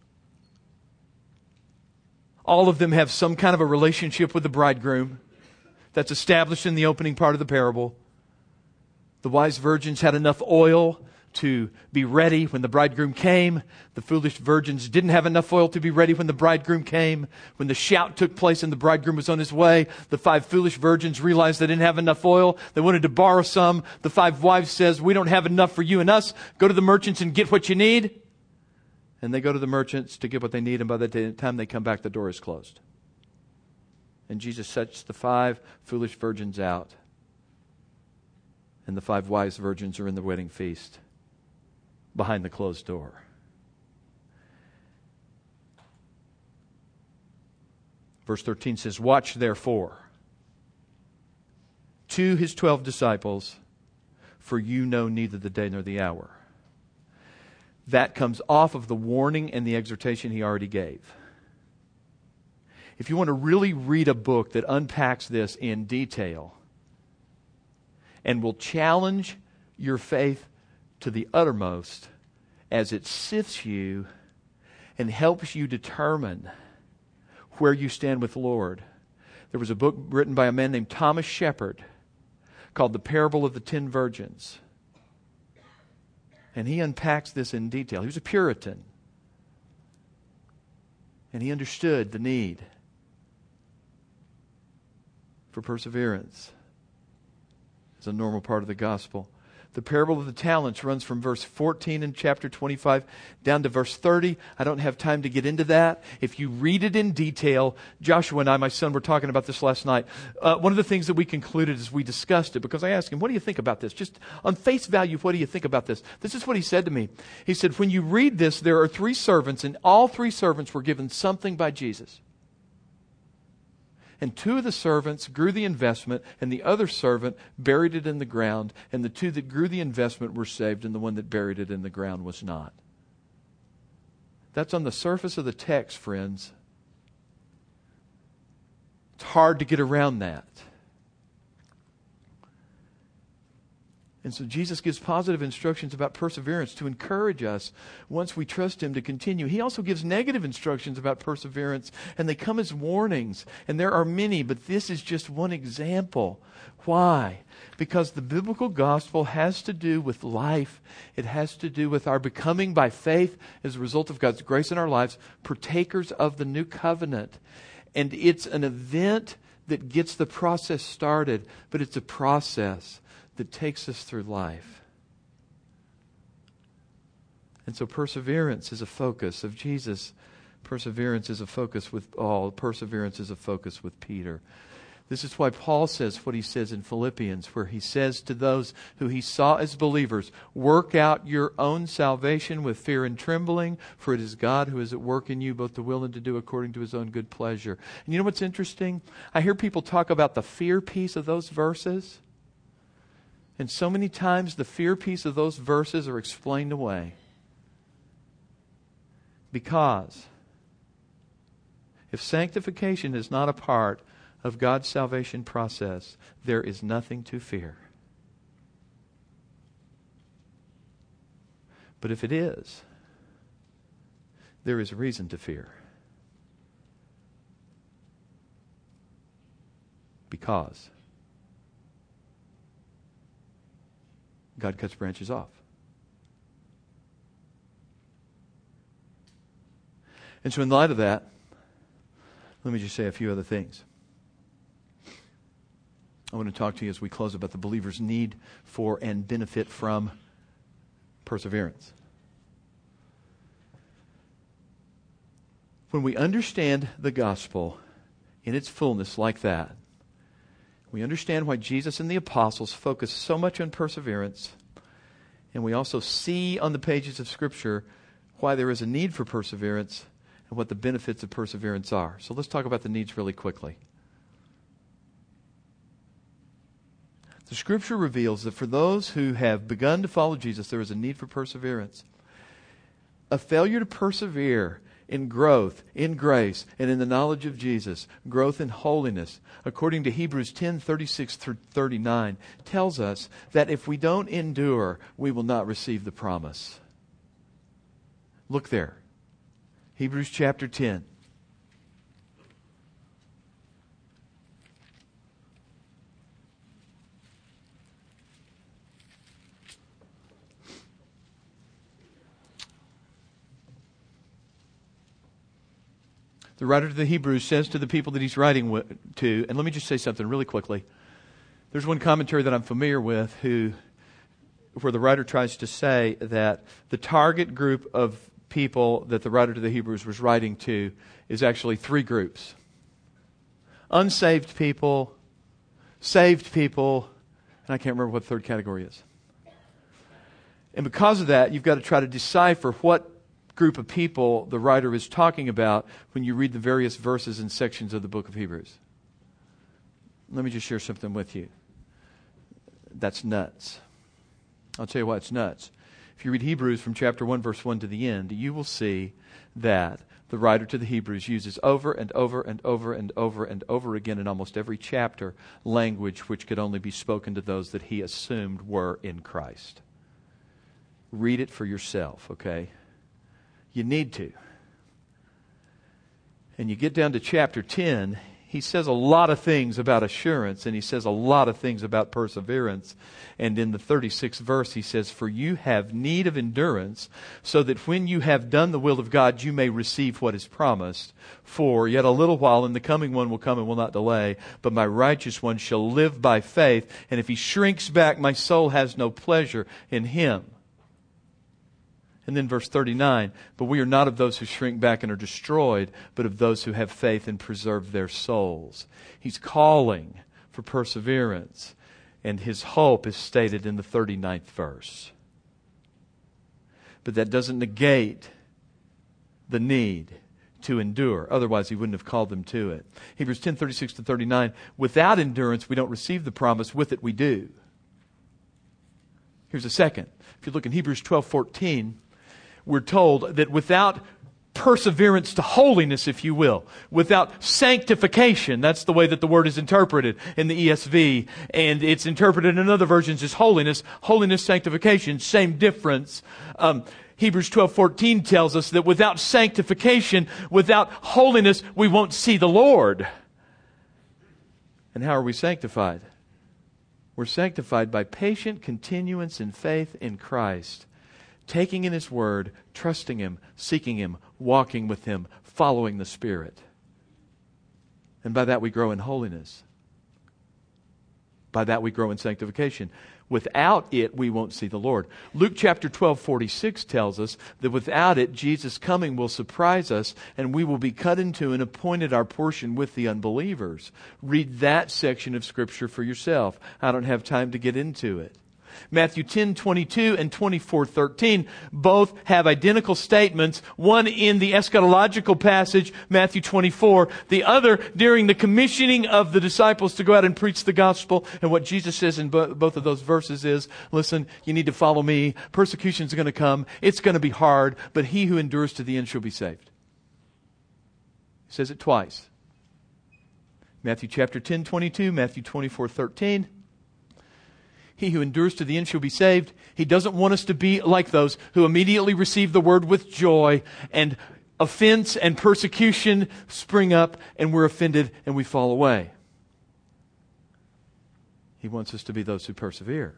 All of them have some kind of a relationship with the bridegroom that's established in the opening part of the parable. The wise virgins had enough oil to be ready when the bridegroom came. The foolish virgins didn't have enough oil to be ready when the bridegroom came. When the shout took place and the bridegroom was on his way, the 5 foolish virgins realized they didn't have enough oil. They wanted to borrow some. The 5 wives says, we don't have enough for you and us. Go to the merchants and get what you need. And they go to the merchants to get what they need, and by the time they come back, the door is closed. And Jesus sets the 5 foolish virgins out. And the 5 wise virgins are in the wedding feast behind the closed door. Verse 13 says, watch therefore to his 12 disciples, for you know neither the day nor the hour. That comes off of the warning and the exhortation he already gave. If you want to really read a book that unpacks this in detail and will challenge your faith to the uttermost as it sifts you and helps you determine where you stand with the Lord. There was a book written by a man named Thomas Shepard called The Parable of the 10 Virgins. And he unpacks this in detail. He was a Puritan. And he understood the need for perseverance as a normal part of the gospel. The parable of the talents runs from verse 14 in chapter 25 down to verse 30. I don't have time to get into that. If you read it in detail, Joshua and I, my son, were talking about this last night. One of the things that we concluded as we discussed it, because I asked him, what do you think about this? Just on face value, what do you think about this? This is what he said to me. He said, when you read this, there are 3 servants, and all 3 servants were given something by Jesus. And 2 of the servants grew the investment, and the other servant buried it in the ground. And the 2 that grew the investment were saved, and the one that buried it in the ground was not. That's on the surface of the text, friends. It's hard to get around that. And so Jesus gives positive instructions about perseverance to encourage us once we trust Him to continue. He also gives negative instructions about perseverance, and they come as warnings. And there are many, but this is just one example. Why? Because the biblical gospel has to do with life. It has to do with our becoming by faith as a result of God's grace in our lives, partakers of the new covenant. And it's an event that gets the process started, but it's a process that takes us through life. And so perseverance is a focus of Jesus. Perseverance is a focus with all. Perseverance is a focus with Peter. This is why Paul says what he says in Philippians, where he says to those who he saw as believers, work out your own salvation with fear and trembling, for it is God who is at work in you, both to will and to do according to His own good pleasure. And you know what's interesting? I hear people talk about the fear piece of those verses. And so many times the fear piece of those verses are explained away. Because if sanctification is not a part of God's salvation process, there is nothing to fear. But if it is, there is reason to fear. Because God cuts branches off. And so in light of that, let me just say a few other things. I want to talk to you as we close about the believer's need for and benefit from perseverance. When we understand the gospel in its fullness like that, we understand why Jesus and the apostles focused so much on perseverance. And we also see on the pages of Scripture why there is a need for perseverance and what the benefits of perseverance are. So let's talk about the needs really quickly. The Scripture reveals that for those who have begun to follow Jesus, there is a need for perseverance. A failure to persevere in growth, in grace, and in the knowledge of Jesus, growth in holiness, according to Hebrews 10:36-39, tells us that if we don't endure, we will not receive the promise. Look there. Hebrews chapter 10. The writer to the Hebrews says to the people that he's writing to, and let me just say something really quickly. There's one commentary that I'm familiar with where the writer tries to say that the target group of people that the writer to the Hebrews was writing to is actually three groups. Unsaved people, saved people, and I can't remember what the third category is. And because of that, you've got to try to decipher what group of people the writer is talking about when you read the various verses and sections of the book of Hebrews. Let me just share something with you. That's nuts. I'll tell you why it's nuts. If you read Hebrews from chapter 1, verse 1 to the end, you will see that the writer to the Hebrews uses over and over and over and over and over again in almost every chapter language which could only be spoken to those that he assumed were in Christ. Read it for yourself, okay? You need to. And you get down to chapter 10, he says a lot of things about assurance, and he says a lot of things about perseverance. And in the 36th verse, he says, "For you have need of endurance, so that when you have done the will of God, you may receive what is promised. For yet a little while, and the coming one will come and will not delay. But my righteous one shall live by faith. And if he shrinks back, my soul has no pleasure in him." And then verse 39, "But we are not of those who shrink back and are destroyed, but of those who have faith and preserve their souls." He's calling for perseverance, and his hope is stated in the 39th verse. But that doesn't negate the need to endure. Otherwise, he wouldn't have called them to it. Hebrews 10:36 to 39, "Without endurance, we don't receive the promise. With it, we do." Here's a second. If you look in Hebrews 12:14, we're told that without perseverance to holiness, if you will, without sanctification, that's the way that the word is interpreted in the ESV, and it's interpreted in other versions as holiness, sanctification, same difference. Hebrews 12:14 tells us that without sanctification, without holiness, we won't see the Lord. And how are we sanctified? We're sanctified by patient continuance in faith in Christ, taking in His Word, trusting Him, seeking Him, walking with Him, following the Spirit. And by that we grow in holiness. By that we grow in sanctification. Without it, we won't see the Lord. Luke chapter 12:46 tells us that without it, Jesus' coming will surprise us, and we will be cut into and appointed our portion with the unbelievers. Read that section of Scripture for yourself. I don't have time to get into it. Matthew 10:22 and 24:13 both have identical statements. One in the eschatological passage, Matthew 24. The other during the commissioning of the disciples to go out and preach the gospel. And what Jesus says in both of those verses is, listen, you need to follow me. Persecution's going to come. It's going to be hard. But he who endures to the end shall be saved. He says it twice. Matthew chapter 10:22, Matthew 24:13. He who endures to the end shall be saved. He doesn't want us to be like those who immediately receive the word with joy, and offense and persecution spring up and we're offended and we fall away. He wants us to be those who persevere.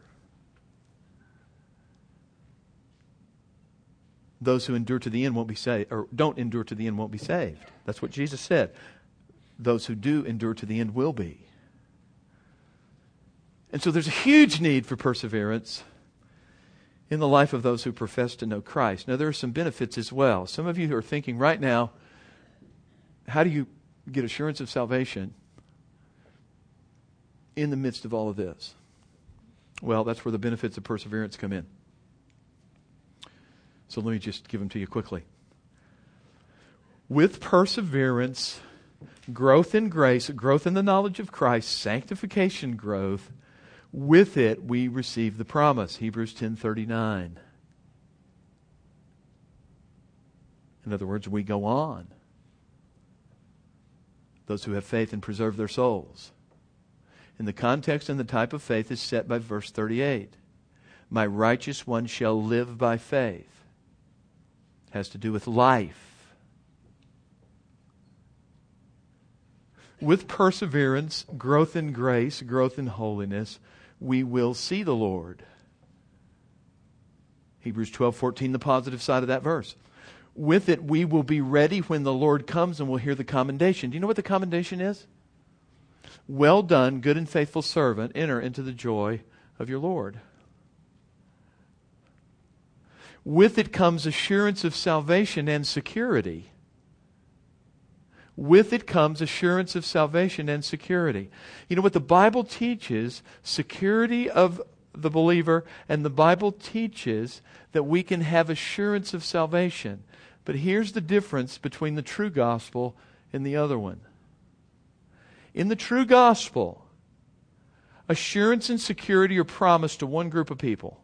Those who endure to the end won't be saved, or don't endure to the end won't be saved. That's what Jesus said. Those who do endure to the end will be. And so there's a huge need for perseverance in the life of those who profess to know Christ. Now, there are some benefits as well. Some of you who are thinking right now, how do you get assurance of salvation in the midst of all of this? Well, that's where the benefits of perseverance come in. So let me just give them to you quickly. With perseverance, growth in grace, growth in the knowledge of Christ, sanctification growth, with it we receive the promise. Hebrews 10:39. In other words, we go on. Those who have faith and preserve their souls. And the context and the type of faith is set by verse 38. My righteous one shall live by faith. It has to do with life. With perseverance, growth in grace, growth in holiness, we will see the Lord. Hebrews 12:14, the positive side of that verse. With it, we will be ready when the Lord comes and we'll hear the commendation. Do you know what the commendation is? Well done, good and faithful servant. Enter into the joy of your Lord. With it comes assurance of salvation and security. With it comes assurance of salvation and security. You know what the Bible teaches? Security of the believer, and the Bible teaches that we can have assurance of salvation. But here's the difference between the true gospel and the other one. In the true gospel, assurance and security are promised to one group of people: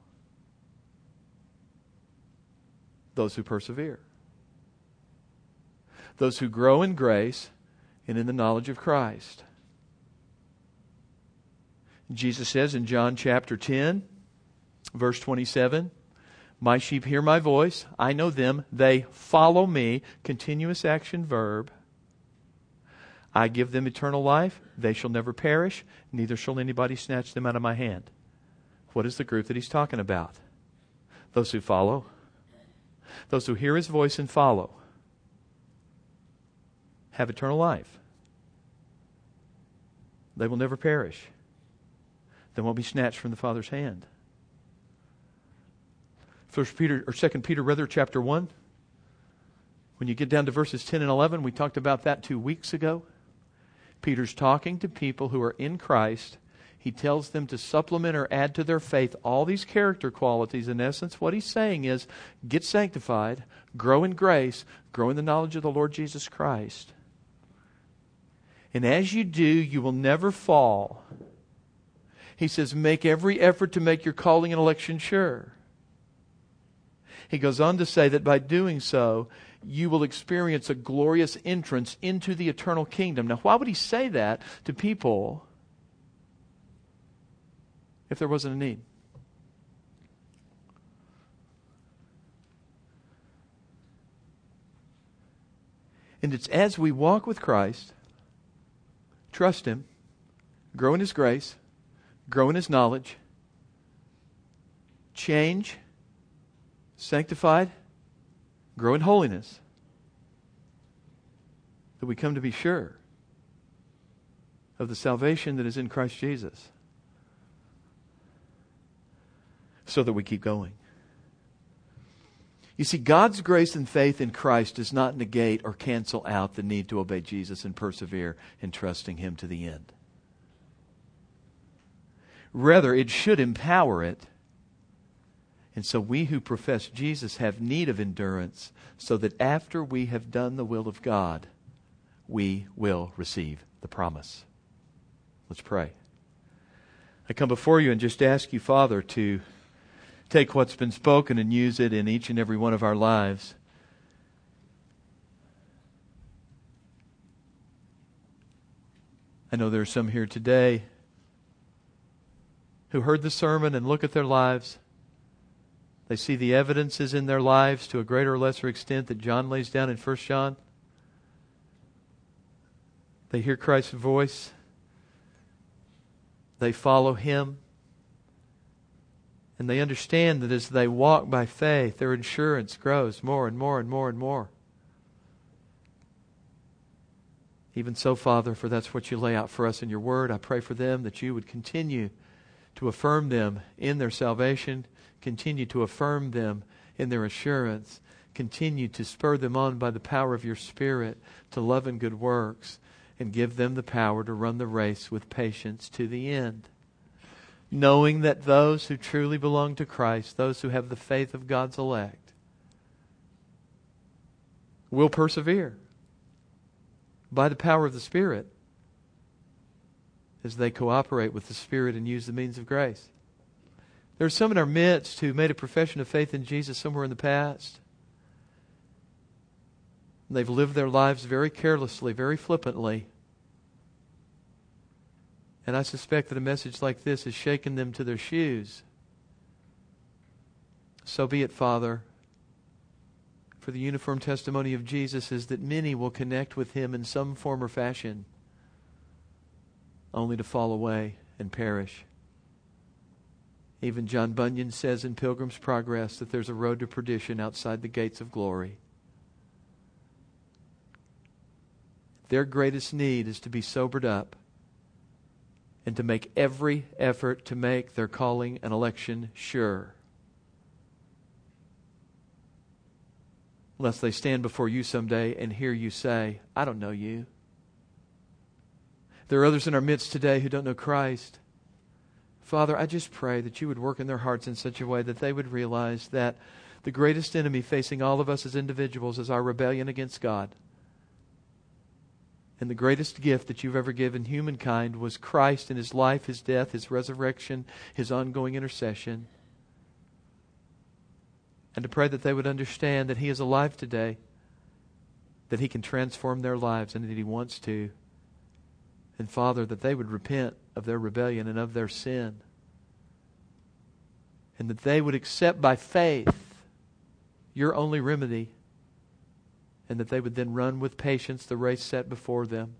those who persevere. Those who grow in grace and in the knowledge of Christ. Jesus says in John chapter 10, verse 27, "My sheep hear my voice. I know them. They follow me." Continuous action verb. "I give them eternal life. They shall never perish. Neither shall anybody snatch them out of my hand." What is the group that he's talking about? Those who follow. Those who hear his voice and follow have eternal life. They will never perish. They won't be snatched from the Father's hand. 2 Peter chapter 1. When you get down to verses 10 and 11, we talked about that 2 weeks ago. Peter's talking to people who are in Christ. He tells them to supplement or add to their faith all these character qualities. In essence, what he's saying is, get sanctified, grow in grace, grow in the knowledge of the Lord Jesus Christ. And as you do, you will never fall. He says, make every effort to make your calling and election sure. He goes on to say that by doing so, you will experience a glorious entrance into the eternal kingdom. Now, why would he say that to people if there wasn't a need? And it's as we walk with Christ, trust Him, grow in His grace, grow in His knowledge, change, sanctified, grow in holiness, that we come to be sure of the salvation that is in Christ Jesus, so that we keep going. You see, God's grace and faith in Christ does not negate or cancel out the need to obey Jesus and persevere in trusting Him to the end. Rather, it should empower it. And so we who profess Jesus have need of endurance, so that after we have done the will of God, we will receive the promise. Let's pray. I come before you and just ask you, Father, to take what's been spoken and use it in each and every one of our lives. I know there are some here today who heard the sermon and look at their lives. They see the evidences in their lives to a greater or lesser extent that John lays down in 1 John. They hear Christ's voice. They follow Him. And they understand that as they walk by faith, their assurance grows more and more and more and more. Even so, Father, for that's what you lay out for us in your word, I pray for them that you would continue to affirm them in their salvation, continue to affirm them in their assurance, continue to spur them on by the power of your Spirit to love and good works, and give them the power to run the race with patience to the end. Knowing that those who truly belong to Christ, those who have the faith of God's elect, will persevere by the power of the Spirit as they cooperate with the Spirit and use the means of grace. There are some in our midst who made a profession of faith in Jesus somewhere in the past. They've lived their lives very carelessly, very flippantly. And I suspect that a message like this has shaken them to their shoes. So be it, Father. For the uniform testimony of Jesus is that many will connect with Him in some form or fashion, only to fall away and perish. Even John Bunyan says in Pilgrim's Progress that there's a road to perdition outside the gates of glory. their greatest need is to be sobered up and to make every effort to make their calling and election sure, lest they stand before you someday and hear you say, I don't know you. There are others in our midst today who don't know Christ. Father, I just pray that you would work in their hearts in such a way that they would realize that the greatest enemy facing all of us as individuals is our rebellion against God. And the greatest gift that you've ever given humankind was Christ in His life, His death, His resurrection, His ongoing intercession. And to pray that they would understand that He is alive today, that He can transform their lives and that He wants to. And Father, that they would repent of their rebellion and of their sin. And that they would accept by faith your only remedy. And that they would then run with patience the race set before them.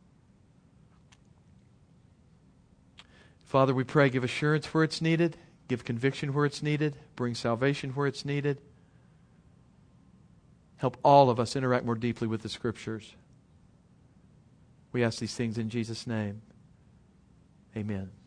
Father, we pray, give assurance where it's needed. Give conviction where it's needed. Bring salvation where it's needed. Help all of us interact more deeply with the Scriptures. We ask these things in Jesus' name. Amen.